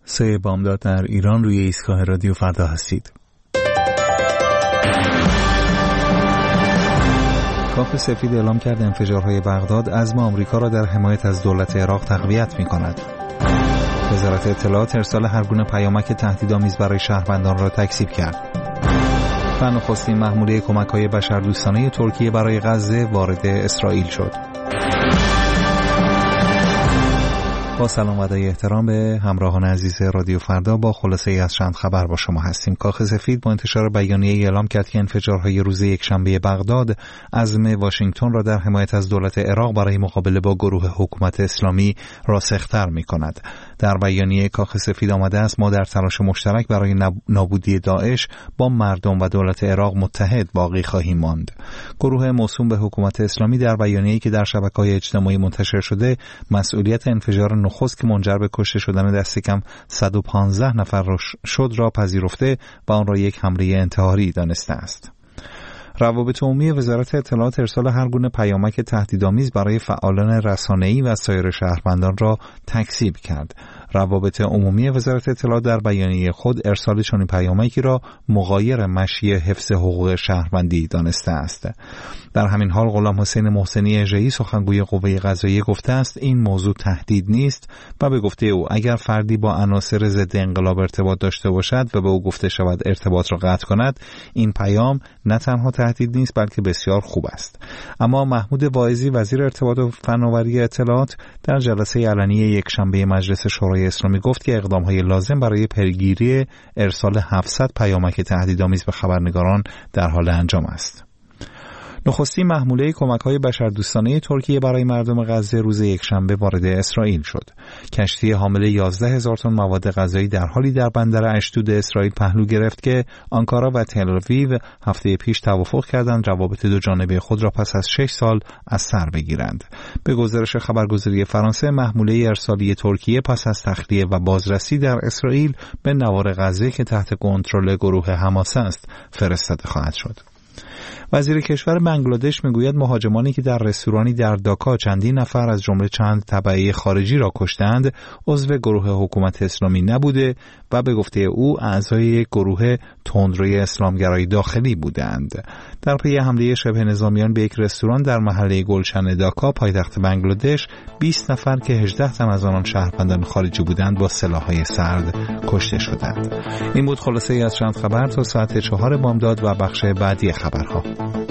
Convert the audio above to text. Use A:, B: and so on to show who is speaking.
A: 3 بامداد در ایران، روی ایستگاه رادیو فردا هستید. کاخ سفید اعلام کرد انفجارهای بغداد عزم آمریکا را در حمایت از دولت عراق تقویت می‌کند. وزارت اطلاعات ارسال هر گونه پیامک تهدیدآمیز برای شهروندان را تکذیب کرد. و نخستین محموله کمک‌های بشردوستانه ترکیه برای غزه وارد اسرائیل شد. با سلام و ادای احترام به همراهان عزیز رادیو فردا، با خلاصه ای از چند خبر با شما هستیم. کاخ سفید با انتشار بیانیه‌ای اعلام کرد که انفجارهای روز یکشنبه بغداد عزم واشنگتن را در حمایت از دولت عراق برای مقابله با گروه حکومت اسلامی راسختر می‌کند. در بیانیه کاخ سفید آمده است ما در تلاش مشترک برای نابودی داعش با مردم و دولت عراق متحد باقی خواهیم ماند. گروه موسوم به حکومت اسلامی در بیانیه‌ای که در شبکه‌های اجتماعی منتشر شده مسئولیت انفجار نخست که منجر به کشته شدن دست کم 115 نفر شد را پذیرفته و آن را یک حمله انتحاری دانسته است. روابط عمومی وزارت اطلاعات ارسال هر گونه پیامک تهدیدآمیز برای فعالان رسانه‌ای و سایر شهروندان را تکذیب کرد. روابط عمومی وزارت اطلاعات در بیانیه خود ارسال چنین پیامکی را مغایر مشی حفظ حقوق شهروندی دانسته است. در همین حال غلام حسین محسنی اژه‌ای سخنگوی قوه قضاییه گفته است این موضوع تهدید نیست و به گفته او اگر فردی با عناصر ضد انقلاب ارتباط داشته باشد و به او گفته شود ارتباط را قطع کند، این پیام نه تنها تهدید نیست بلکه بسیار خوب است. اما محمود واعظی وزیر ارتباط و فناوری اطلاعات در جلسه علنی یکشنبه مجلس شورای اسلامی گفت که اقدام‌های لازم برای پیگیری ارسال 700 پیامک تهدیدآمیز به خبرنگاران در حال انجام است. نخستین محموله کمک‌های بشردوستانه ترکیه برای مردم غزه روز یکشنبه وارد اسرائیل شد. کشتی حامل 11,000 تن مواد غذایی در حالی در بندر اشدود اسرائیل پهلو گرفت که آنکارا و تل‌آویو هفته پیش توافق کردند روابط دو جانبه خود را پس از 6 سال از سر بگیرند. به گزارش خبرگزاری فرانسه، محموله ارسالی ترکیه پس از تخلیه و بازرسی در اسرائیل به نوار غزه که تحت کنترل گروه حماس است فرستاده خواهد شد. وزیر کشور بنگلادش میگوید مهاجمانی که در رستورانی در داکا چندین نفر از جمله چند تبعه خارجی را کشتند عضو گروه حکومت اسلامی نبوده و به گفته او اعضای یک گروه تندروی اسلامگرایی داخلی بودند. در پی حمله شبه نظامیان به یک رستوران در محله گلشن داکا پایتخت بنگلادش 20 نفر که 18 تن از آنان شهروندان خارجی بودند با سلاح‌های سرد کشته شدند. این بود خلاصه ای از چند خبر تا ساعت 4 بامداد و بخش بعدی خبرها.